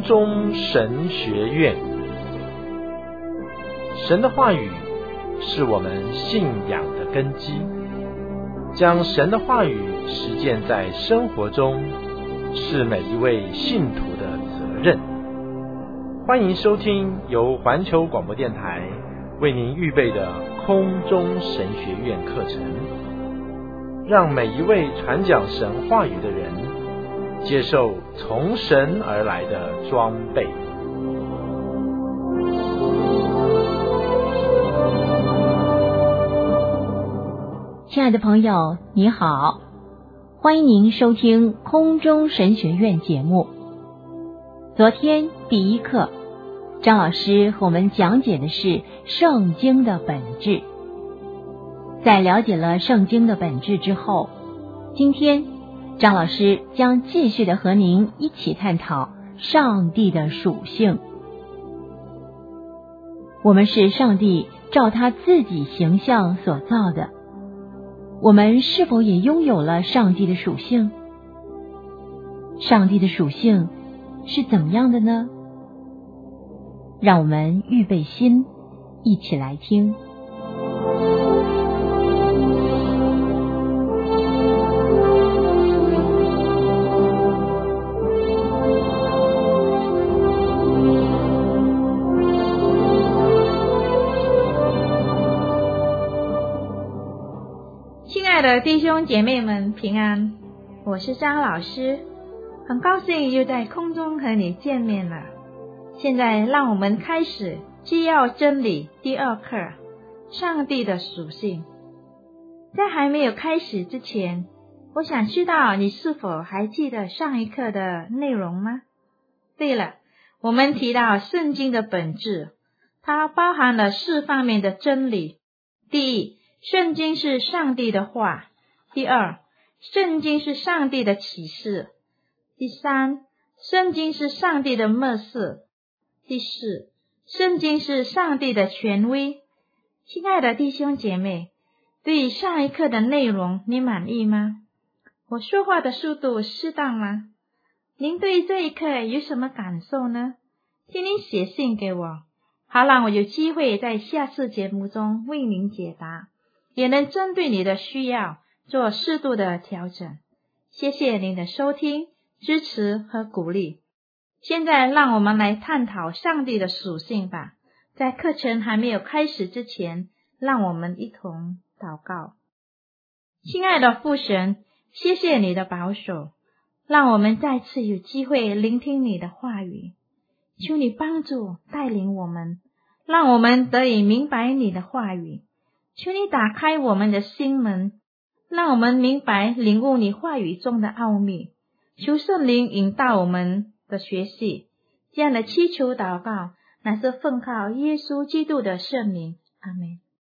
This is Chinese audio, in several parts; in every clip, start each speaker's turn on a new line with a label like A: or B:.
A: 中神学院。神的话语是我们信仰的根基，将神的话语实践在生活中，是每一位信徒的责任。欢迎收听由环球广播电台为您预备的空中神学院课程，让每一位传讲神话语的人接受从神而来的装备。
B: 亲爱的朋友，你好，欢迎您收听空中神学院节目。昨天第一课，张老师和我们讲解的是圣经的本质。在了解了圣经的本质之后，今天张老师将继续的和您一起探讨上帝的属性。我们是上帝照他自己形象所造的，我们是否也拥有了上帝的属性？上帝的属性是怎么样的呢？让我们预备心，一起来听。
C: 亲爱的弟兄姐妹们平安，我是张老师，很高兴又在空中和你见面了。现在让我们开始基要真理第二课，上帝的属性。在还没有开始之前，我想知道你是否还记得上一课的内容吗？对了，我们提到圣经的本质，它包含了4方面的真理。第一，圣经是上帝的话。第二，圣经是上帝的启示。第三，圣经是上帝的默示。第四，圣经是上帝的权威。亲爱的弟兄姐妹，对上一课的内容你满意吗？我说话的速度适当吗？您对这一课有什么感受呢？请您写信给我，好让我有机会在下次节目中为您解答，也能针对你的需要做适度的调整。谢谢您的收听、支持和鼓励。现在让我们来探讨上帝的属性吧。在课程还没有开始之前，让我们一同祷告。亲爱的父神，谢谢你的保守，让我们再次有机会聆听你的话语。求你帮助带领我们，让我们得以明白你的话语。求你打开我们的心门，让我们明白领悟你话语中的奥秘。求圣灵引导我们的学习，这样的祈求祷告乃是奉靠耶稣基督的圣名。阿们。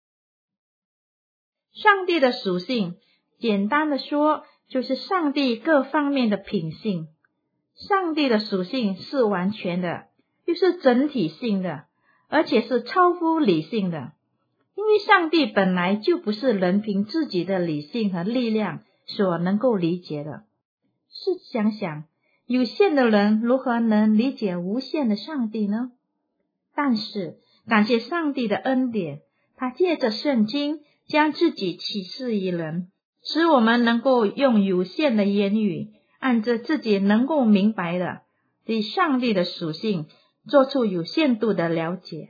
C: 上帝的属性，简单的说，就是上帝各方面的品性。上帝的属性是完全的，又是整体性的，而且是超乎理性的。因为上帝本来就不是人凭自己的理性和力量所能够理解的。试想想，有限的人如何能理解无限的上帝呢？但是感谢上帝的恩典，他借着圣经将自己启示于人，使我们能够用有限的言语，按着自己能够明白的，对上帝的属性做出有限度的了解。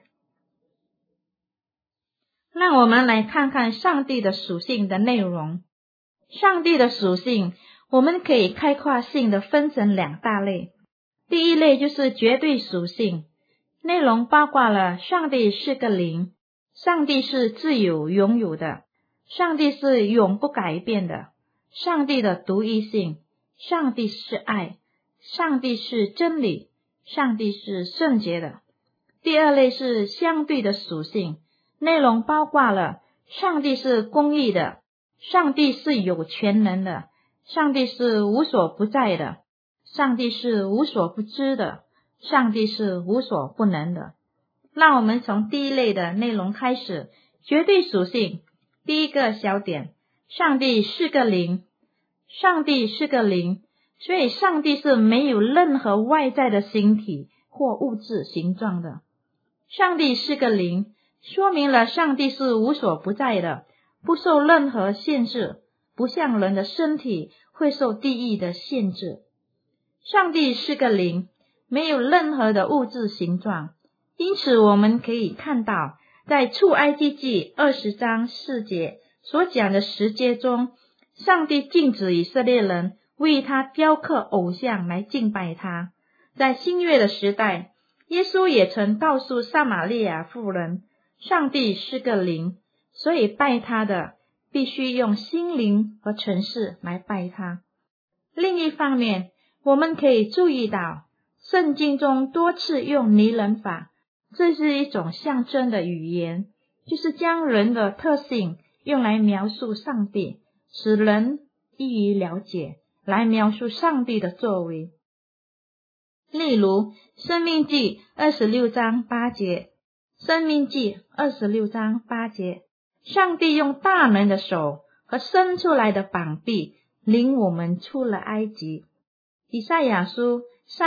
C: 让我们来看看上帝的属性的内容。上帝的属性我们可以概括性的分成2大类。第一类就是绝对属性，内容包括了上帝是个灵，上帝是自由拥有的，上帝是永不改变的，上帝的独一性，上帝是爱，上帝是真理，上帝是圣洁的。第二类是相对的属性，内容包括了上帝是公义的，上帝是有全能的，上帝是无所不在的，上帝是无所不知的，上帝是无所不能的。让我们从第一类的内容开始，绝对属性。第一个小点，上帝是个灵。上帝是个灵， 所以上帝是没有任何外在的形体或物质形状的。上帝是个灵，说明了上帝是无所不在的，不受任何限制，不像人的身体会受地狱的限制。上帝是个灵，没有任何的物质形状，因此我们可以看到，在出埃及记20章4节所讲的10诫中，上帝禁止以色列人为他雕刻偶像来敬拜他。在新约的时代，耶稣也曾告诉撒玛利亚妇人，上帝是个灵，所以拜他的必须用心灵和诚实来拜他。另一方面，我们可以注意到，圣经中多次用拟人法，这是一种象征的语言，就是将人的特性用来描述上帝，使人易于了解，来描述上帝的作为。例如申命记26章8节，申命记26章8节，上帝用大能的手和伸出来的膀臂领我们出了埃及。以赛亚书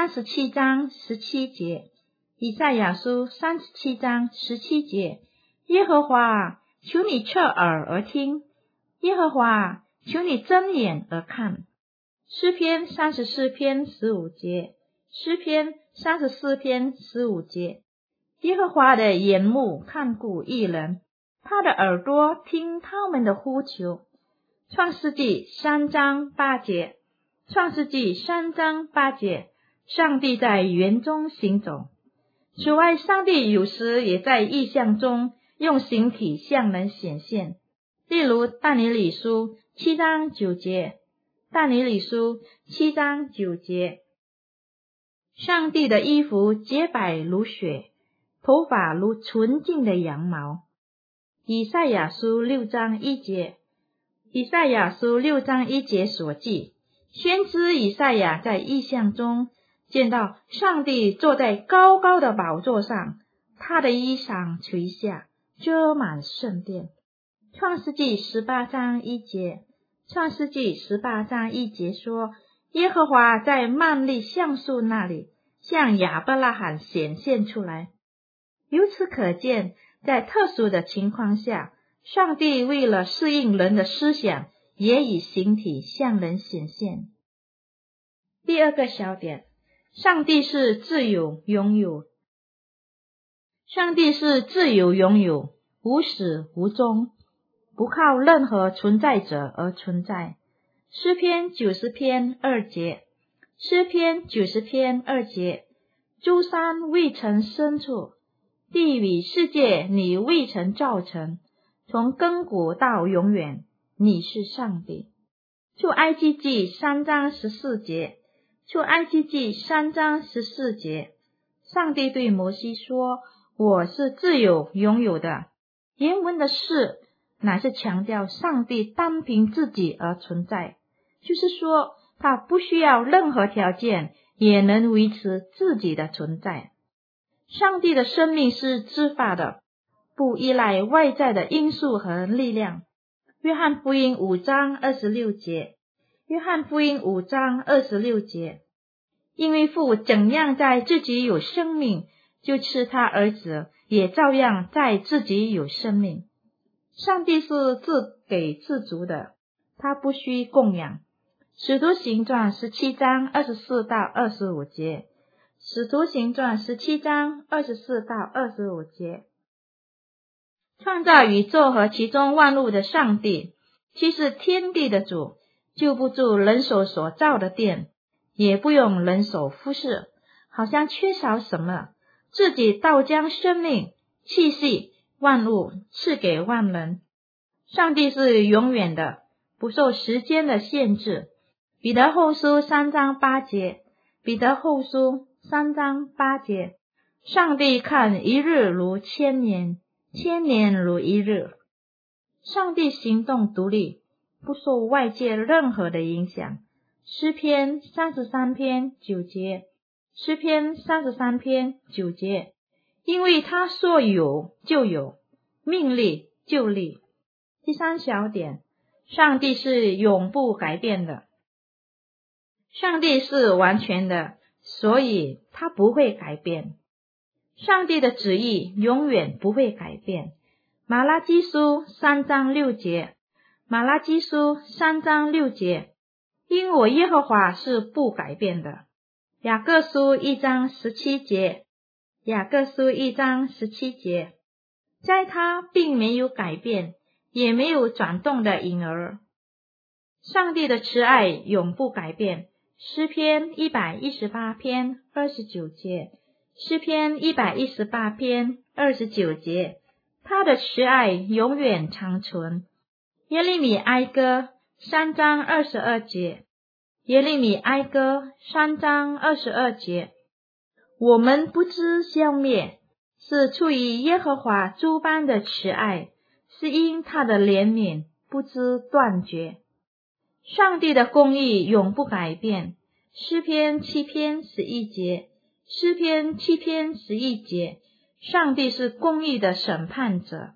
C: 37章17节，以赛亚书37章17节，耶和华啊，求你侧耳而听，耶和华啊，求你睁眼而看。诗篇34篇15节，诗篇34篇15节，耶和华的眼目看顾义人，他的耳朵听他们的呼求。创世纪3章8节，创世纪3章8节，上帝在园中行走。此外，上帝有时也在异象中用形体向人显现，例如但以理书7章9节，但以理书7章9节，上帝的衣服洁白如雪，头发如纯净的羊毛。以赛亚书6章1节，以赛亚书6章1节所记，先知以赛亚在异象中见到上帝坐在高高的宝座上，他的衣裳垂下，遮满圣殿。创世纪18章1节，创世纪18章1节说，耶和华在曼利橡树那里向亚伯拉罕显现出来。由此可见，在特殊的情况下，上帝为了适应人的思想，也以形体向人显现。第二个小点，上帝是自有拥有。上帝是自有拥有，无始无终，不靠任何存在者而存在。诗篇90篇2节，诗篇90篇2节，诸山未曾生出，地与世界你未曾造成，从亘古到永远，你是上帝。出埃及记3章14节，出埃及记3章14节，上帝对摩西说，我是自有拥有的。原文的是乃是强调上帝单凭自己而存在，就是说他不需要任何条件也能维持自己的存在。上帝的生命是自发的，不依赖外在的因素和力量。约翰福音5章26节，约翰福音5章26节，因为父怎样在自己有生命，就赐他儿子也照样在自己有生命。上帝是自给自足的，他不需供养。使徒行传17章24到25节，使徒行传17章24到25节。创造宇宙和其中万物的上帝，既是天地的主，就不住人手所造的殿，也不用人手服侍，好像缺少什么，自己倒将生命、气息、万物赐给万人。上帝是永远的，不受时间的限制。彼得后书3章8节，彼得后书3章8节，上帝看一日如千年，千年如一日。上帝行动独立，不受外界任何的影响。诗篇33篇9节，诗篇33篇9节，因为他说有就有，命立就立。第三小点，上帝是永不改变的。 上帝是完全的，所以他不会改变。上帝的旨意永远不会改变。马拉基书3章6节，马拉基书3章6节，因我耶和华是不改变的。雅各书1章17节，雅各书1章17节，在他并没有改变，也没有转动的影儿。上帝的慈爱永不改变。诗篇118篇29节，诗篇118篇29节，他的慈爱永远长存。耶利米哀歌3章22节，耶利米哀歌3章22节，我们不知消灭，是出于耶和华诸般的慈爱，是因他的怜悯不知断绝。上帝的公义永不改变。诗篇7篇11节，诗篇7篇11节，上帝是公义的审判者。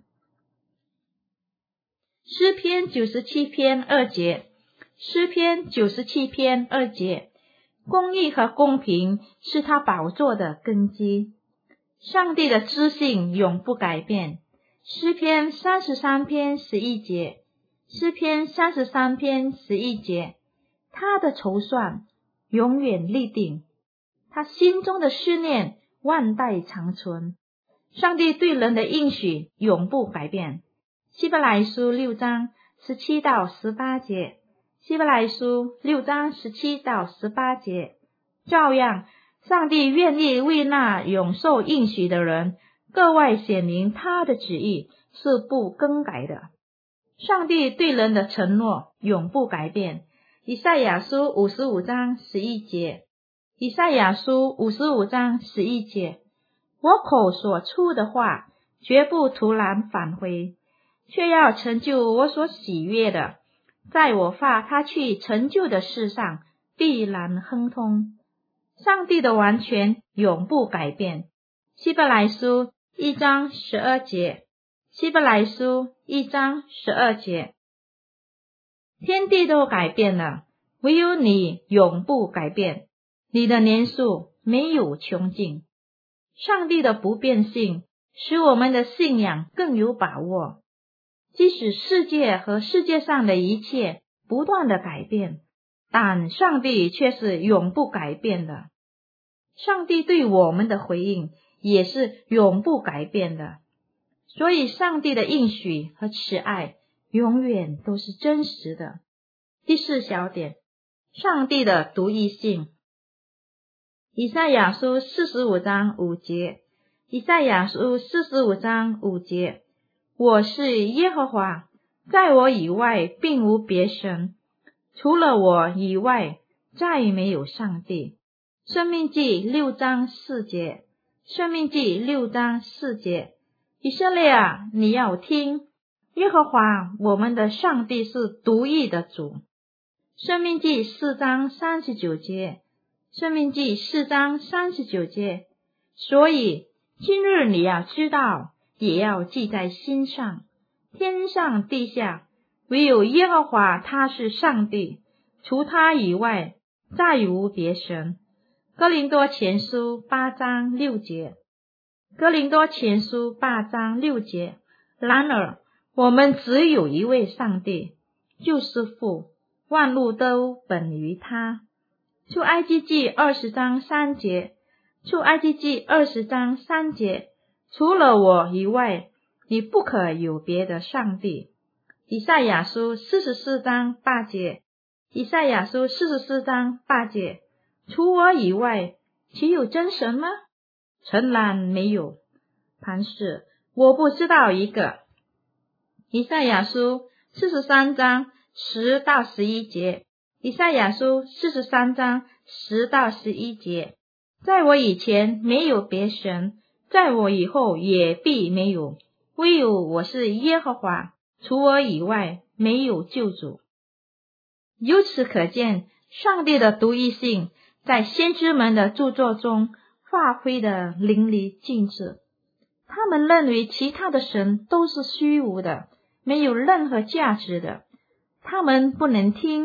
C: 诗篇97篇2节，诗篇97篇2节，公义和公平是他宝座的根基。上帝的知性永不改变。诗篇33篇11节，诗篇33篇11节，他的筹算永远立定，他心中的思念万代长存。上帝对人的应许永不改变。希伯来书6章17到18节，希伯来书6章17到18节，照样上帝愿意为那永受应许的人格外显明他的旨意是不更改的。上帝对人的承诺永不改变。以赛亚书55章11节，以赛亚书55章11节，我口所出的话绝不突然返回，却要成就我所喜悦的，在我发他去成就的事上必然亨通。上帝的完全永不改变。希伯来书1章12节，希伯来书1章12节，天地都改变了，唯有你永不改变，你的年数没有穷尽。上帝的不变性使我们的信仰更有把握。即使世界和世界上的一切不断的改变，但上帝却是永不改变的。上帝对我们的回应也是永不改变的。所以上帝的应许和慈爱永远都是真实的。第4小点，上帝的独一性。以赛亚书45章5节，以赛亚书45章5节，我是耶和华，在我以外并无别神，除了我以外再没有上帝。申命记6章4节，申命记6章4节，以色列啊，你要听，耶和华我们的上帝是独一的主。申命记4章39节，申命记4章39节，所以今日你要知道，也要记在心上，天上地下唯有耶和华他是上帝，除他以外再无别神。哥林多前书8章6节，哥林多前书8章6节，然而我们只有一位上帝，就是父，万物都本于他。出埃及记20章3节，出埃及记20章3节，除了我以外，你不可有别的上帝。以赛亚书44章8节，以赛亚书44章8节，除我以外，岂有真神吗？诚然没有。盘是我不知道一个。以赛亚书43章10到11节，以赛亚书43章10到11节，在我以前没有别神，在我以后也必没有，唯有我是耶和华，除我以外没有救主。由此可见，上帝的独一性在先知们的著作中发挥的淋漓尽致。他们认为其他的神都是虚无的，没有任何价值的，他们不能听，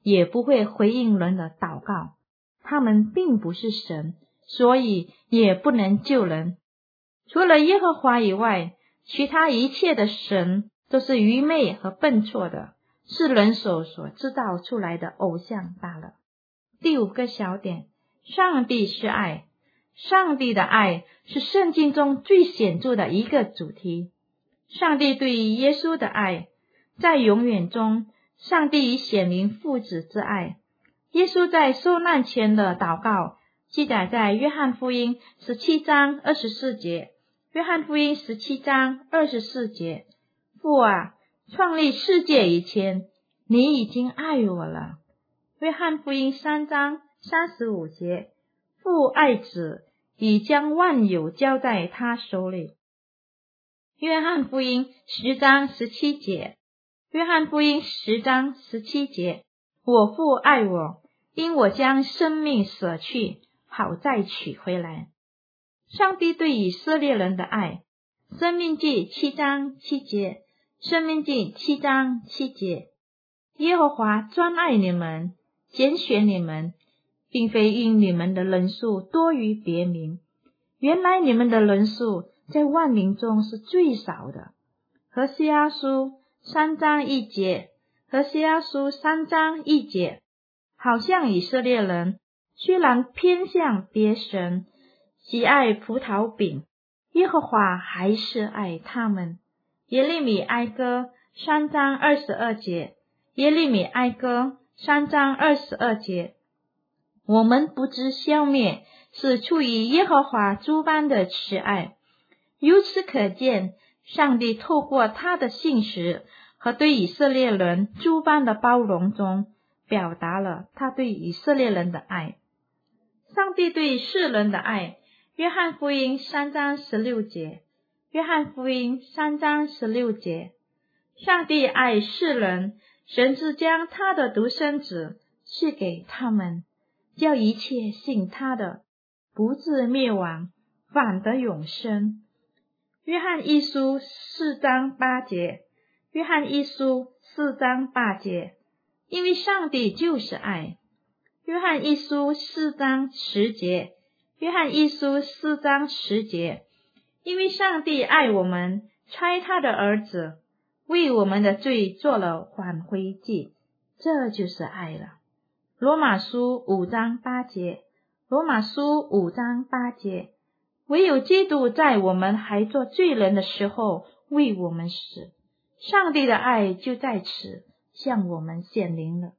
C: 也不会回应人的祷告。他们并不是神，所以也不能救人。除了耶和华以外，其他一切的神都是愚昧和笨拙的，是人手所制造出来的偶像罢了。第5个小点，上帝是爱。上帝的爱是圣经中最显著的一个主题。上帝对于耶稣的爱，在永远中，上帝已显明父子之爱。耶稣在受难前的祷告记载在约翰福音17章24节。约翰福音17章24节，父啊，创立世界以前，你已经爱我了。约翰福音3章35节，父爱子，已将万有交在他手里。约翰福音10章17节，约翰福音10章17节，我父爱我，因我将生命舍去，好再取回来。上帝对以色列人的爱，申命记7章7节，申命记7章7节，耶和华专爱你们，拣选你们，并非因你们的人数多于别民，原来你们的人数在万民中是最少的。何西阿书3章1节，何西阿书3章1节，好像以色列人虽然偏向别神，喜爱葡萄饼，耶和华还是爱他们。耶利米哀歌3章22节，耶利米哀歌3章22节，我们不知消灭，是出于耶和华诸般的慈爱。由此可见，上帝透过他的信实和对以色列人诸般的包容中，表达了他对以色列人的爱。上帝对世人的爱，约翰福音3章16节，约翰福音3章16节，上帝爱世人，甚至将他的独生子赐给他们，叫一切信他的不至灭亡，反得永生。约翰一书4章8节，约翰一书4章8节，因为上帝就是爱。约翰一书4章10节，约翰一书4章10节，因为上帝爱我们，差他的儿子为我们的罪做了挽回祭，这就是爱了。罗马书5章8节，罗马书5章8节，唯有基督在我们还做罪人的时候为我们死，上帝的爱就在此向我们显明了。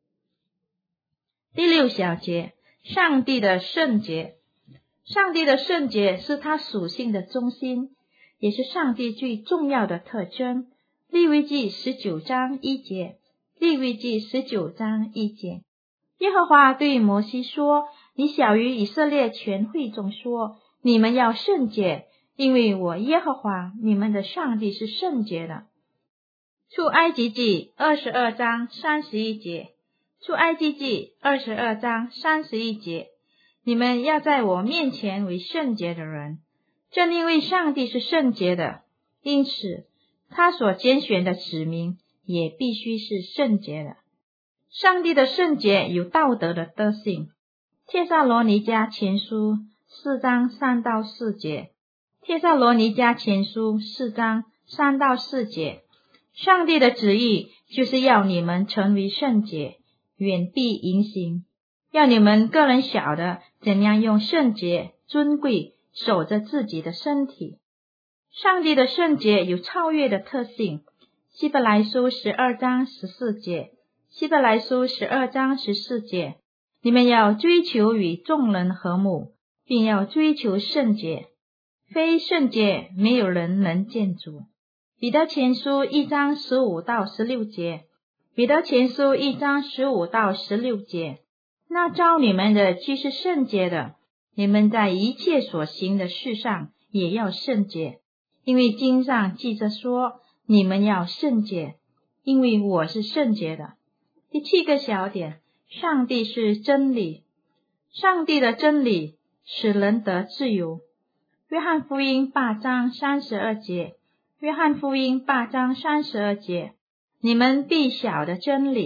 C: 第6小节，上帝的圣洁。上帝的圣洁是他属性的中心，也是上帝最重要的特征。利未记19章1节，利未记19章1节，耶和华对摩西说，你小于以色列全会众说，你们要圣洁，因为我耶和华你们的上帝是圣洁的。出埃及记22章31节，出埃及记22章31节，你们要在我面前为圣洁的人，正因为上帝是圣洁的，因此他所拣选的子民也必须是圣洁的。上帝的圣洁有道德的德性。帖撒罗尼迦前书4章3到4节，帖撒罗尼迦前书4章3到4节，上帝的旨意就是要你们成为圣洁，远避淫行，要你们个人晓得怎样用圣洁尊贵守着自己的身体。上帝的圣洁有超越的特性。希伯来书12章14节，希伯来书12章14节，你们要追求与众人和睦，并要追求圣洁，非圣洁没有人能见主。彼得前书1章15到16节，彼得前书1章15到16节，那召你们的既是圣洁的，你们在一切所行的事上也要圣洁，因为经上记着说，你们要圣洁，因为我是圣洁的。第7个小点，上帝是真理。上帝的真理使人得自由。约翰福音8章32节，约翰福音8章32节，你们必晓得真理，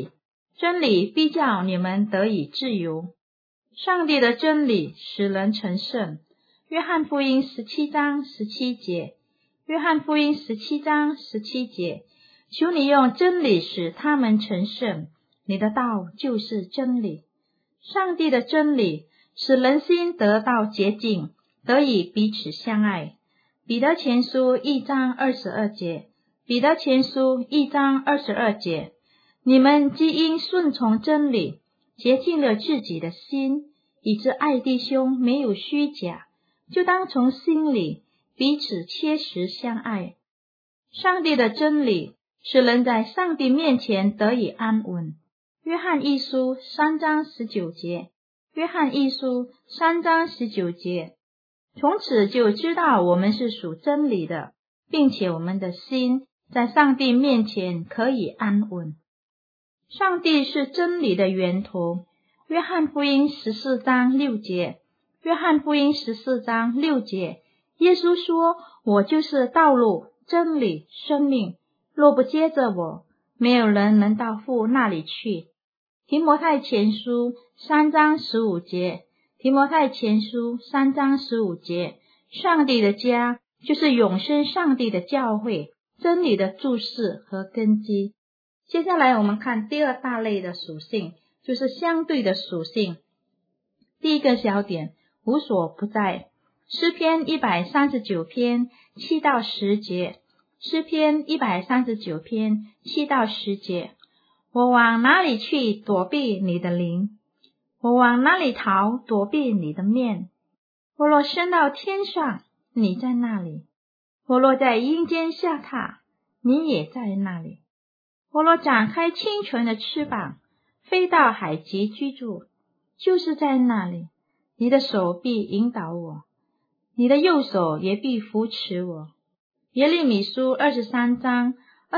C: 真理必叫你们得以自由。上帝的真理使人成圣。约翰福音17章17节，约翰福音17章17节，求你用真理使他们成圣，你的道就是真理。上帝的真理使人心得到洁净，得以彼此相爱。彼得前书1章22节，彼得前书1章22节，你们既因顺从真理，洁净了自己的心，以致爱弟兄没有虚假，就当从心里彼此切实相爱。上帝的真理使人在上帝面前得以安稳。约翰一书3章19节，约翰一书3章19节，从此就知道我们是属真理的，并且我们的心在上帝面前可以安稳。上帝是真理的源头。约翰福音14章6节，约翰福音14章6节，耶稣说，我就是道路、真理、生命，若不接着我，没有人能到父那里去。提摩太前书3章15节，提摩太前书3章15节，上帝的家就是永生上帝的教会，真理的注释和根基。接下来我们看第二大类的属性，就是相对的属性。第一个小点，无所不在。诗篇139篇7到10节，诗篇139篇7到10节，我往哪里去躲避你的灵？我往哪里逃躲避你的面？我若升到天上，你在那里；我若在阴间下榻，你也在那里；我若展开清纯的翅膀，飞到海极居住，就是在那里。你的手必引导我，你的右手也必扶持我。耶利米书23章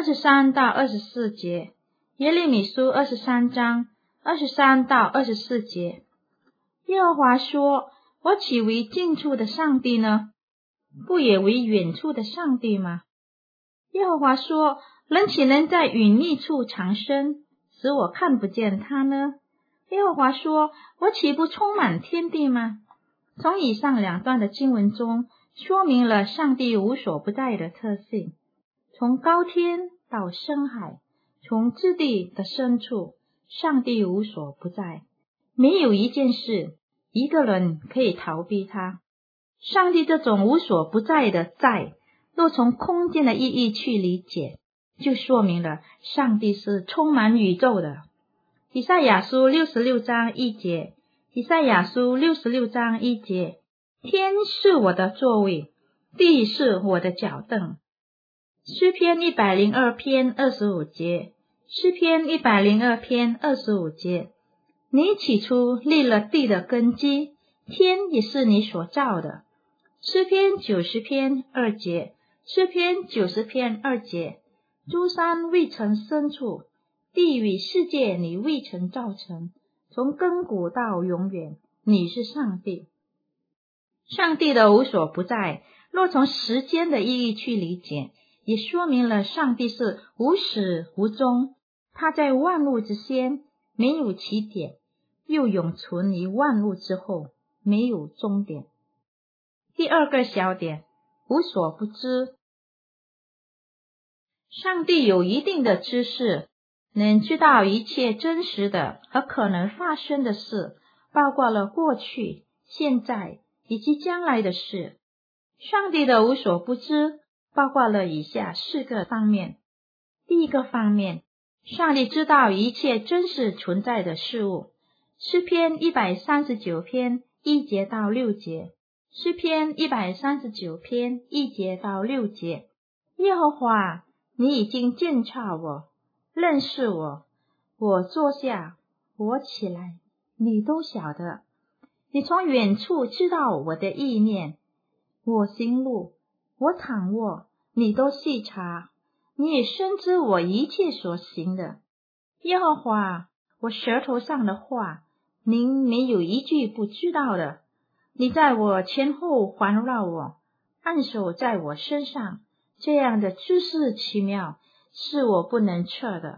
C: 23到24节，耶利米书23章23到24节，耶和华说，我岂为近处的上帝呢？不也为远处的上帝吗？耶和华说，人岂能在隐秘处藏身，使我看不见他呢？耶和华说，我岂不充满天地吗？从以上两段的经文中，说明了上帝无所不在的特性。从高天到深海，从至地的深处，上帝无所不在，没有一件事、一个人可以逃避他。上帝这种无所不在的在，若从空间的意义去理解，就说明了上帝是充满宇宙的。以赛亚书66章1节，以赛亚书66章1节，天是我的座位，地是我的脚凳。诗篇102篇25节，诗篇102篇25节，你起初立了地的根基，天也是你所造的。诗篇90篇2节，诗篇90篇2节，诸山未曾生出，地与世界你未曾造成，从亘古到永远，你是上帝。上帝的无所不在，若从时间的意义去理解，也说明了上帝是无始无终，他在万物之先，没有起点，又永存于万物之后，没有终点。第二个小点，无所不知。上帝有一定的知识，能知道一切真实的和可能发生的事，包括了过去、现在以及将来的事。上帝的无所不知包括了以下4个方面。第一个方面，上帝知道一切真实存在的事物。诗篇139篇1节到6节，诗篇139篇1节到6节，耶和华，你已经鉴察我，认识我，我坐下，我起来，你都晓得。你从远处知道我的意念，我行路，我躺卧，你都细察，你也深知我一切所行的。耶和华，我舌头上的话，您没有一句不知道的。你在我前后环绕我，按手在我身上，这样的知识奇妙，是我不能测的。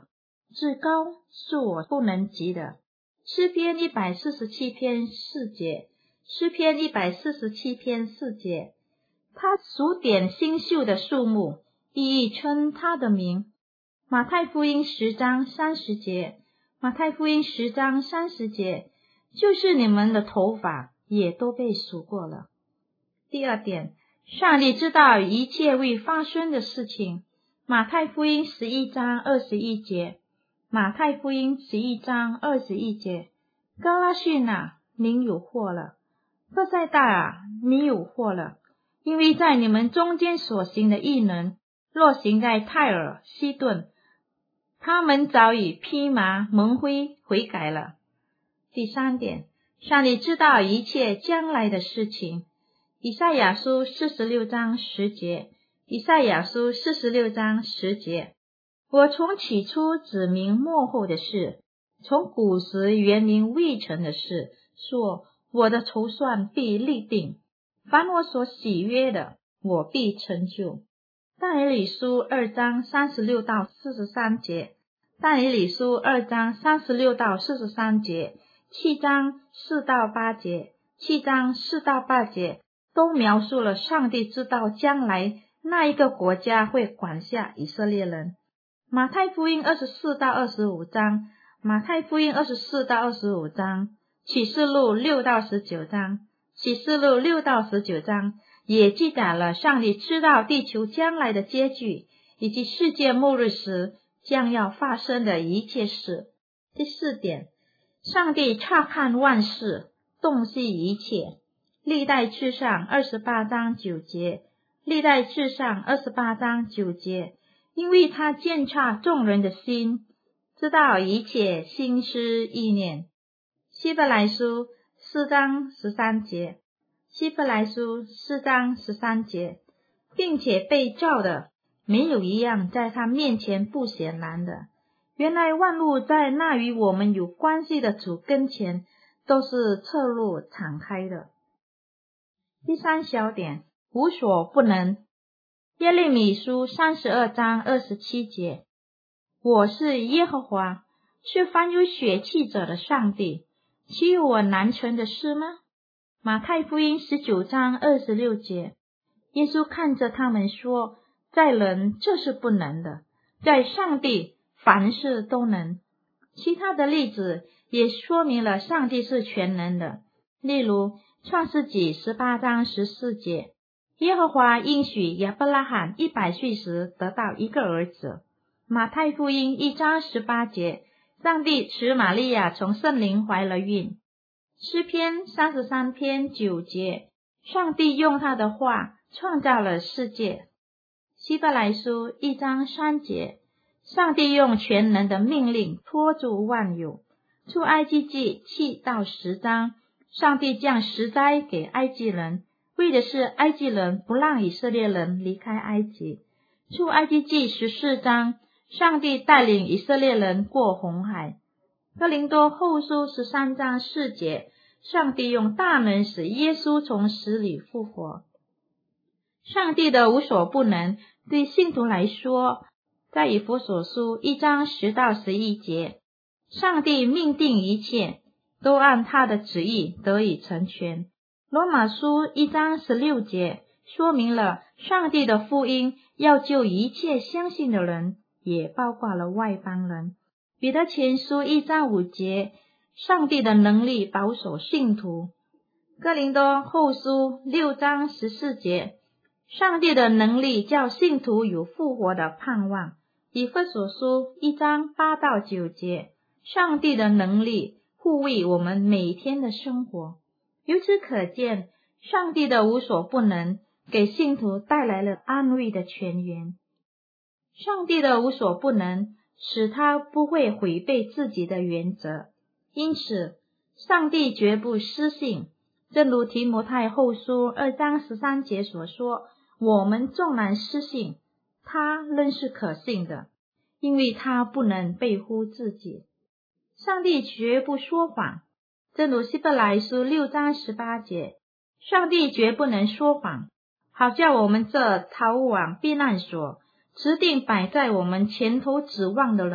C: 至高是我不能及的。诗篇147篇4节，诗篇147篇4节，他数点新秀的树木，一一称他的名。马太福音10章30节，马太福音10章30节，就是你们的头发也都被数过了。第二点，上帝知道一切未发生的事情。马太福音11章21节，马太福音11章21节，哥拉汛啊，您有祸了；伯赛大啊，你有祸了，因为在你们中间所行的异能，若行在泰尔、西顿，他们早已披麻蒙灰悔改了。第三点，上帝知道一切将来的事情。以赛亚书46章10节，以赛亚书46章10节，我从起初指明末后的事，从古时原明未成的事，说我的筹算必立定，凡我所喜悦的，我必成就。但以理书2章36到43节，但以理书2章36到43节，7章4到8节，7章4到8节都描述了上帝知道将来那一个国家会管辖以色列人。马太福音24到25章，马太福音24到25章，启示录6到19章，启示录6到19章也记载了上帝知道地球将来的结局，以及世界末日时将要发生的一切事。第四点，上帝察看万事，洞悉一切。历代志上28章9节，历代志上28章9节，因为他鉴察众人的心，知道一切心思意念。希伯来书4章13节，希伯来书4章13节，并且被造的没有一样在他面前不显然的。原来万物在那与我们有关系的主跟前都是侧露敞开的。第三小点，无所不能。耶利米书32章27节，我是耶和华，是凡有血气者的上帝，岂有我难成的事吗？马太福音19章26节，耶稣看着他们说，在人这是不能的，在上帝凡事都能。其他的例子也说明了上帝是全能的，例如创世纪18章14节，耶和华应许亚伯拉罕100岁时得到一个儿子。马太福音1章18节，上帝使玛利亚从圣灵怀了孕。诗篇33篇9节，上帝用他的话创造了世界。希伯来书1章3节，上帝用全能的命令托住万有。出埃及记7到10章，上帝降10灾给埃及人，为的是埃及人不让以色列人离开埃及。出埃及记14章，上帝带领以色列人过红海。哥林多后书13章4节，上帝用大能使耶稣从死里复活。上帝的无所不能对信徒来说，在以弗所书1章10到11节，上帝命定一切都按他的旨意得以成全。罗马书1章16节说明了上帝的福音要救一切相信的人，也包括了外邦人。彼得前书1章5节，上帝的能力保守信徒。哥林多后书6章14节，上帝的能力叫信徒有复活的盼望。以弗所书1章8到9节，上帝的能力护卫我们每天的生活。由此可见，上帝的无所不能给信徒带来了安慰的泉源。上帝的无所不能使他不会违背自己的原则，因此上帝绝不失信。正如提摩太后书2章13节所说，我们纵然失信，他仍是可信的，因为他不能背乎自己。上帝绝不说谎，正如希伯来书6章18节，上帝绝不能说谎，好叫我们这逃往避难所，指定摆在我们前头指望的人，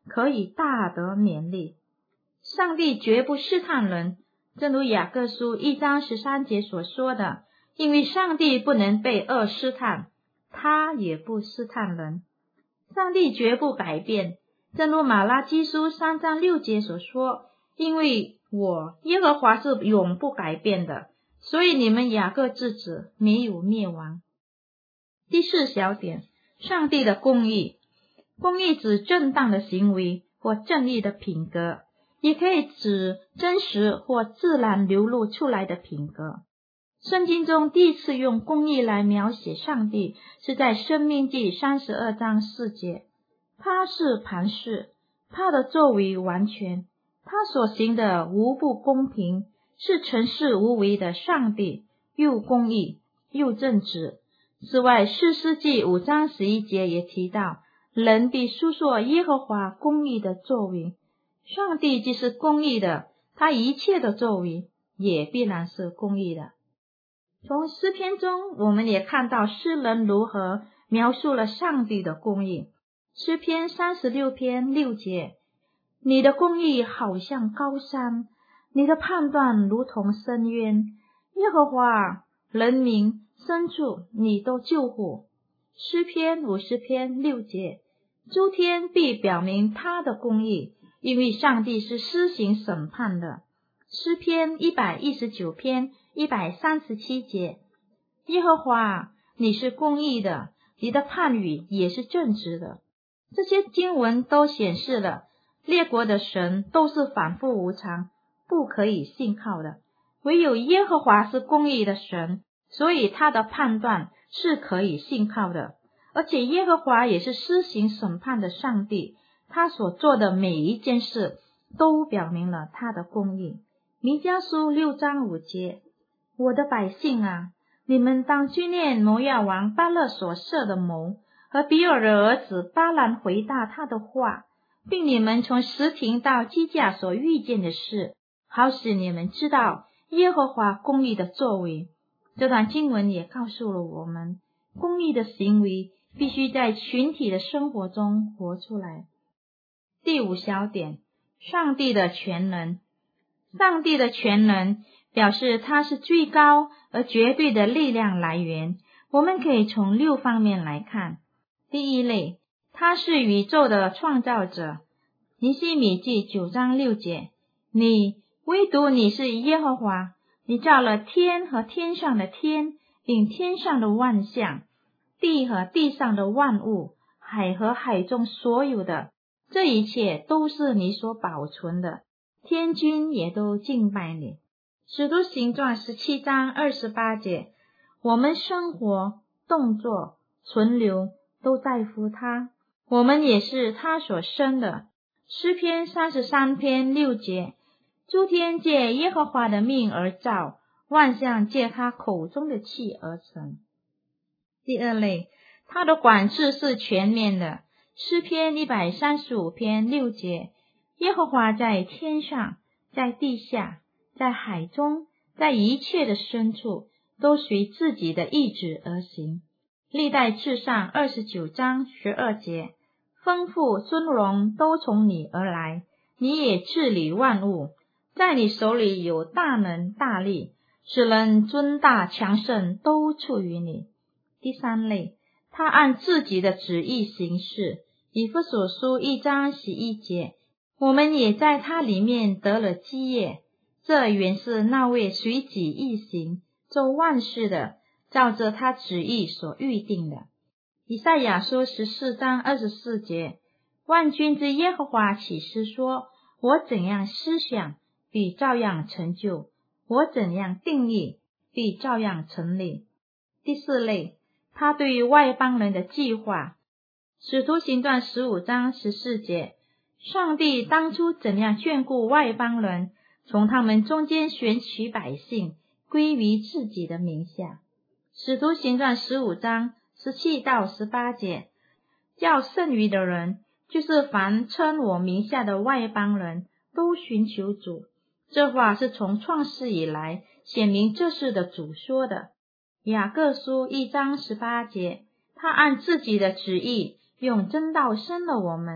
C: 可以大得勉励。上帝绝不试探人，正如雅各书1章13节所说的，因为上帝不能被恶试探，他也不试探人。上帝绝不改变，正如马拉基书3章6节所说，因为我耶和华是永不改变的，所以你们雅各之子没有灭亡。第4小点，上帝的公义。公义指正当的行为或正义的品格，也可以指真实或自然流露出来的品格。圣经中第一次用公义来描写上帝，是在申命记32章4节。他是磐石，他的作为完全，他所行的无不公平，是诚实无为的上帝，又公义又正直。此外，士师记5章11节也提到，人必述说耶和华公义的作为。上帝既是公义的，他一切的作为也必然是公义的。从诗篇中，我们也看到诗人如何描述了上帝的公义。诗篇36篇6节，你的公义好像高山，你的判断如同深渊。耶和华，人民深处你都救护。诗篇50篇6节，诸天必表明他的公义，因为上帝是施行审判的。诗篇119篇137节，耶和华，你是公义的，你的判语也是正直的。这些经文都显示了列国的神都是反复无常，不可以信靠的，唯有耶和华是公义的神，所以他的判断是可以信靠的。而且耶和华也是施行审判的上帝，他所做的每一件事都表明了他的公义。弥迦书6章5节，我的百姓啊，你们当纪念摩押王巴勒所设的谋，和比尔的儿子巴兰回答他的话，并你们从什亭到基甲所遇见的事，好使你们知道耶和华公义的作为。这段经文也告诉了我们，公义的行为必须在群体的生活中活出来。第5小点，上帝的全能。上帝的全能表示他是最高而绝对的力量来源，我们可以从6方面来看。第一类，他是宇宙的创造者。尼希米记9章6节，唯独你是耶和华，你造了天和天上的天，并天上的万象，地和地上的万物，海和海中所有的，这一切都是你所保存的，天君也都敬拜你。使徒行传17章28节，我们生活、动作、存留都在乎他，我们也是他所生的。诗篇33篇6节，诸天借耶和华的命而造，万象借他口中的气而成。第二类，他的管制是全面的。诗篇135篇6节，耶和华在天上，在地下，在海中，在一切的深处，都随自己的意志而行。历代志上29章12节，丰富尊荣都从你而来，你也治理万物，在你手里有大能大力，使人尊大强盛都出于你。第三类，他按自己的旨意行事。以弗所书1章11节，我们也在他里面得了基业，这原是那位随己意行做万事的，照着他旨意所预定的。以赛亚书14章24节，万军之耶和华起誓说，我怎样思想，必照样成就；我怎样定义，必照样成立。第四类，他对于外邦人的计划。使徒行传15章14节，上帝当初怎样眷顾外邦人，从他们中间选取百姓，归于自己的名下。使徒行传15章17到18节，叫剩余的人，就是凡称我名下的外邦人，都寻求主。这话是从创世以来显明这事的主说的。雅各书1章18节，他按自己的旨意用真道生了我们，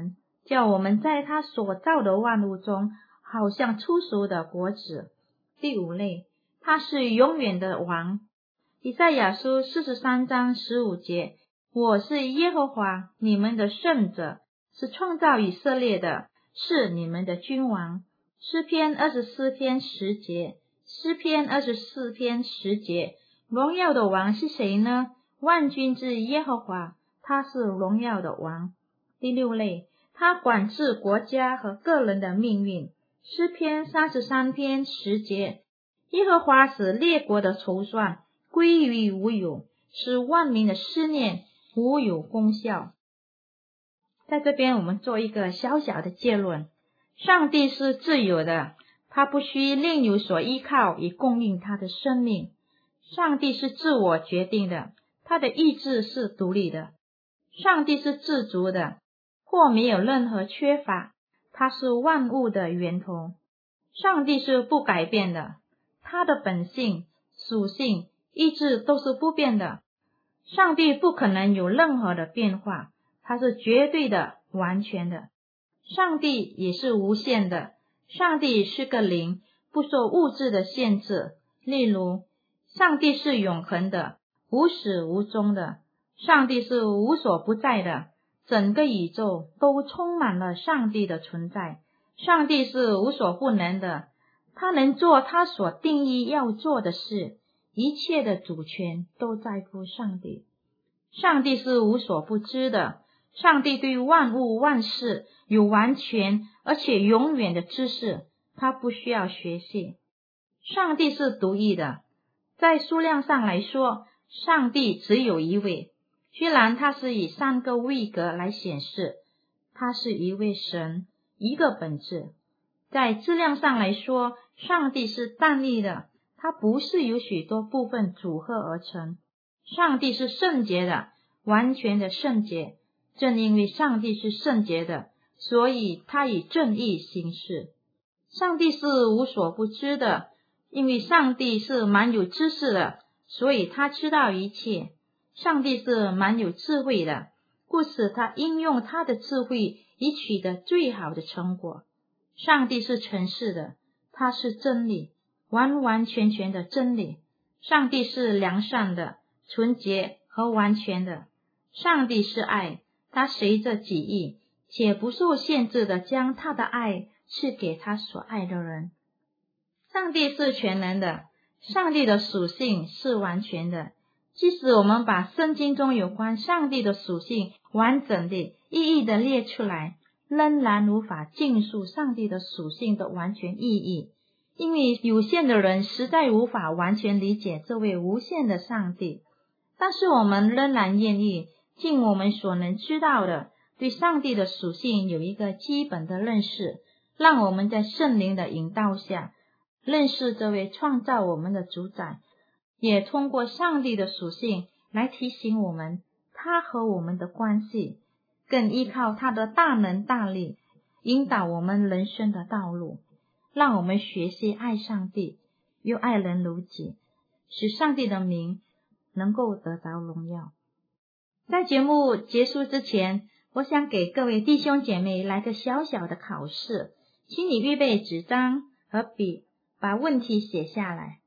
C: 叫我们在他所造的万物中好像初熟的果子。第5类，他是永远的王。以赛亚书43章15节，我是耶和华你们的圣者，是创造以色列的，是你们的君王。诗篇24篇10节，诗篇24篇10节，荣耀的王是谁呢？万军之耶和华，他是荣耀的王。第6类，他管制国家和个人的命运。诗篇33篇10节，耶和华使列国的筹算归于无有，使万民的思念无有功效。在这边我们做一个小小的结论，上帝是自由的，他不需另有所依靠以供应他的生命。上帝是自我决定的，他的意志是独立的。上帝是自足的，或没有任何缺乏，他是万物的源头。上帝是不改变的，他的本性、属性、意志都是不变的。上帝不可能有任何的变化，他是绝对的、完全的。上帝也是无限的，上帝是个灵，不受物质的限制。例如，上帝是永恒的，无始无终的，上帝是无所不在的，整个宇宙都充满了上帝的存在。上帝是无所不能的，他能做他所定义要做的事，一切的主权都在乎上帝。上帝是无所不知的，上帝对万物万事有完全而且永远的知识，他不需要学习。上帝是独一的，在数量上来说，上帝只有一位，虽然他是以3个位格来显示，他是一位神，一个本质。在质量上来说，上帝是单一的，它不是由许多部分组合而成。上帝是圣洁的，完全的圣洁。正因为上帝是圣洁的，所以他以正义行事。上帝是无所不知的，因为上帝是满有知识的，所以他知道一切。上帝是满有智慧的，故此他应用他的智慧以取得最好的成果。上帝是诚实的，他是真理，完完全全的真理。上帝是良善的、纯洁和完全的。上帝是爱，他随着己意且不受限制的将他的爱赐给他所爱的人。上帝是全能的，上帝的属性是完全的。即使我们把圣经中有关上帝的属性完整的、一一的列出来，仍然无法尽述上帝的属性的完全意义，因为有限的人实在无法完全理解这位无限的上帝。但是我们仍然愿意尽我们所能知道的，对上帝的属性有一个基本的认识，让我们在圣灵的引导下认识这位创造我们的主宰，也通过上帝的属性来提醒我们他和我们的关系，更依靠他的大能大力引导我们人生的道路，让我们学习爱上帝，又爱人如己，使上帝的名能够得着荣耀。在节目结束之前，我想给各位弟兄姐妹来个小小的考试，请你预备纸张和笔，把问题写下来。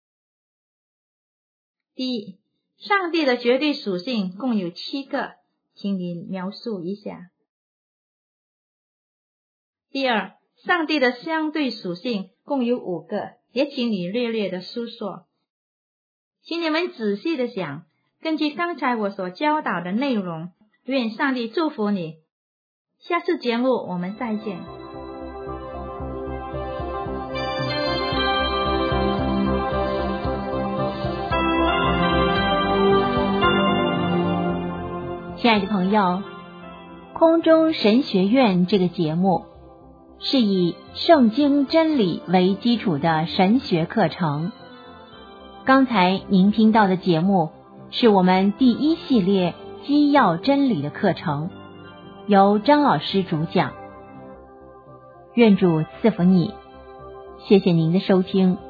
C: 第一，上帝的绝对属性共有7个，请你描述一下。第二，上帝的相对属性共有5个，也请你略略的述说。请你们仔细的想，根据刚才我所教导的内容，愿上帝祝福你。下次节目我们再见。
B: 亲爱的朋友，空中神学院这个节目是以圣经真理为基础的神学课程。刚才您听到的节目是我们第1系列基要真理的课程，由张老师主讲。愿主赐福你，谢谢您的收听。